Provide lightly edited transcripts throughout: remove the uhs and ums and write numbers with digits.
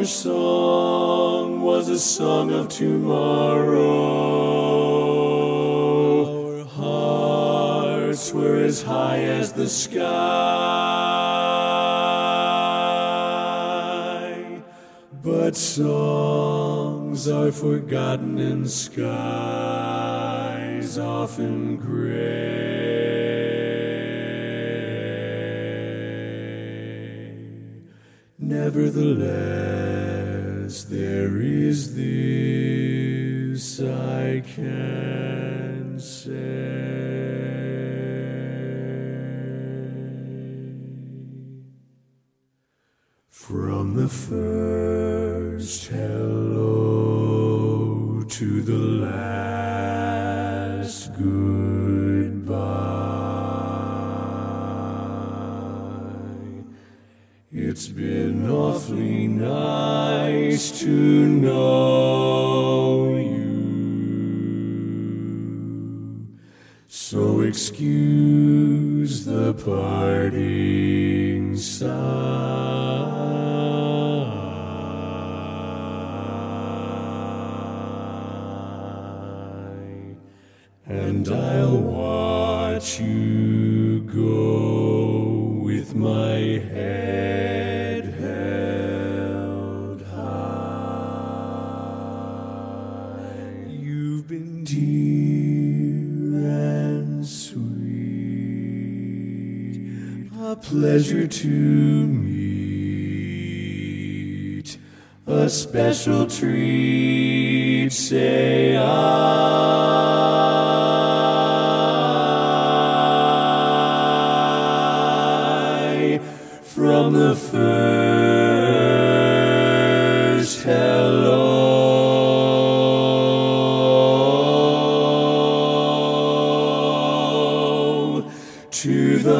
our song was a song of tomorrow. Our hearts were as high as the sky. But songs are forgotten in skies often gray. Nevertheless, there is this I can say. From the first hello to the last goodbye, it's been awfully nice to know you. So excuse the parting sigh, and I'll watch you go with my head held high. You've been dear and sweet, a pleasure to meet, a special treat, say I. From the first hello to the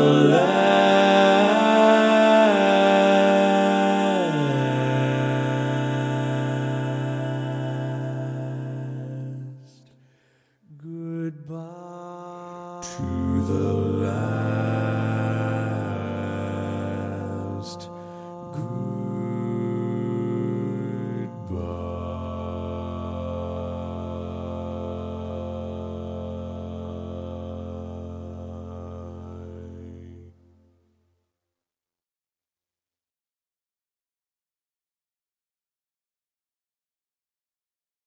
last goodbye, to the last